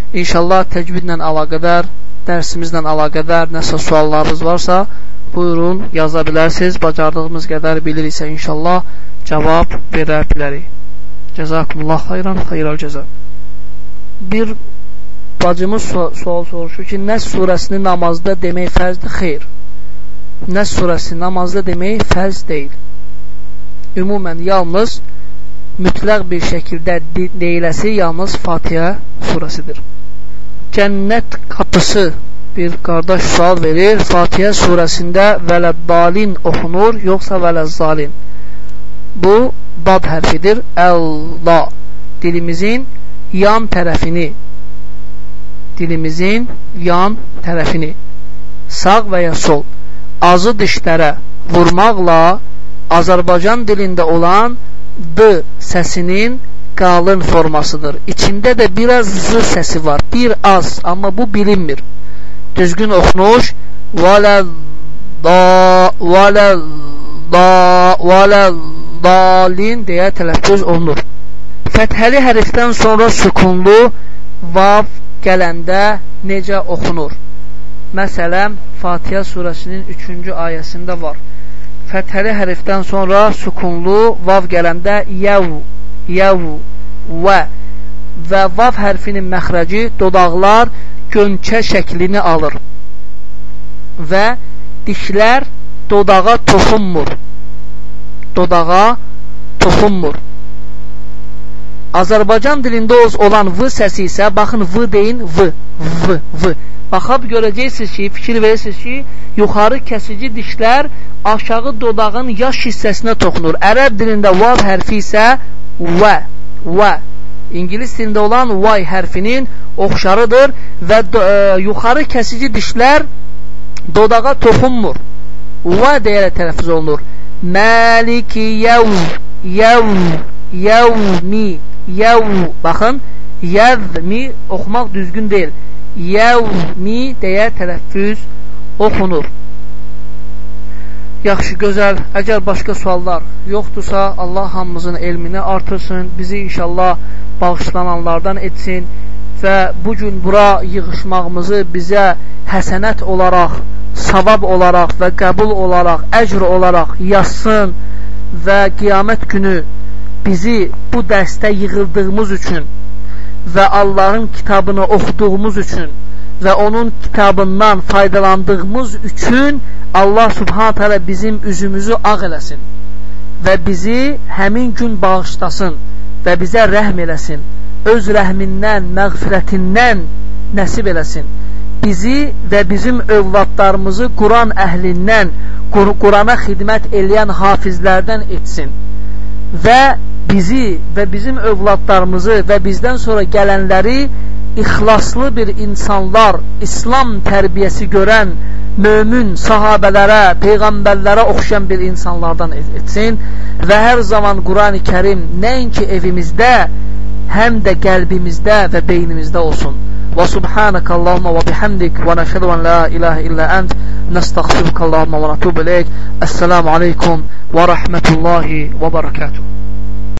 İnşallah təcvidlə əlaqədar, dərsimizlə əlaqədar nəsə suallarınız varsa, buyurun, yaza bilərsiniz. Bacardığımız qədər biliriksə inşallah cavab verə bilərik. Cəzakumullah xayran, xayral cəza. Bir bacımız sual soruşur ki, Nəs surəsini namazda demək fərzdir? Xeyr. Nəs surəsi namazda demək fərz deyil. Ümumən yalnız mütləq bir şəkildə deyiləsi yalnız Fatihə surəsidir. Cənnət qapısı bir qardaş sual verir. Fatihə surəsində vələddalin oxunur, yoxsa vələzzalin? Bu dad hərfidir. Əl-la. Dilimizin yan tərəfini sağ və ya sol azı dişlərə vurmaqla Azərbaycan dilində olan D səsinin qalın formasıdır. İçində də biraz Z səsi var. Bir az, amma bu bilinmir. Düzgün oxunuş vələddalin deyə tələffüz olunur. Fəthəli hərfdən sonra sükunlu vav gələndə necə oxunur? Məsələn, Fatihə surəsinin 3-cü ayəsində var. Fəthəli hərfdən sonra sükunlu vav gələndə yəv, və vav hərfinin məxrəci dodaqlar gönçə şəklini alır və dişlər dodağa toxunmur. Azərbaycan dilində olan V səsi isə, baxın, V deyin, V. Baxıb görəcəksiniz ki, fikir verirsiniz ki, yuxarı kəsici dişlər aşağı dodağın yaş hissəsinə toxunur. Ərəb dilində vav hərfi isə və. İngilis dilində olan Y hərfinin oxşarıdır və yuxarı kəsici dişlər dodağa toxunmur. Və deyərək tələffüz olunur. Məliki yəvmi. Baxın, yəvmi oxumaq düzgün deyil. Yəvmi deyə tələffüz oxunur. Yaxşı, gözəl. Əgər başqa suallar yoxdursa, Allah hamımızın elmini artırsın, bizi inşallah bağışlananlardan etsin və bugün bura yığışmağımızı bizə həsənət olaraq, savab olaraq və qəbul olaraq, əcr olaraq yazsın və qiyamət günü bizi bu dərsdə yığıldığımız üçün və Allahın kitabını oxuduğumuz üçün və onun kitabından faydalandığımız üçün Allah subhanət hələ bizim üzümüzü ağ eləsin və bizi həmin gün bağışlasın və bizə rəhm eləsin, öz rəhmindən, məğfirətindən nəsib eləsin. Bizi və bizim övladlarımızı Quran əhlindən, Qurana xidmət eləyən hafizlərdən etsin və bizi və bizim övladlarımızı və bizdən sonra gələnləri ixlaslı bir insanlar, İslam tərbiyəsi görən mömin sahabələrə, peyğəmbərlərə oxşayan bir insanlardan etsin və hər zaman Quran-ı Kərim nəinki evimizdə, həm də qəlbimizdə və beynimizdə olsun. Və subhanəkə Allahumma və bihamdik və nəşhədu ən la ilahə illə ənt nəstəğfiruka Allahumma və nətubu ileyk. Əssəlamu aleykum və rəhmətullahi və bərəkətuhu.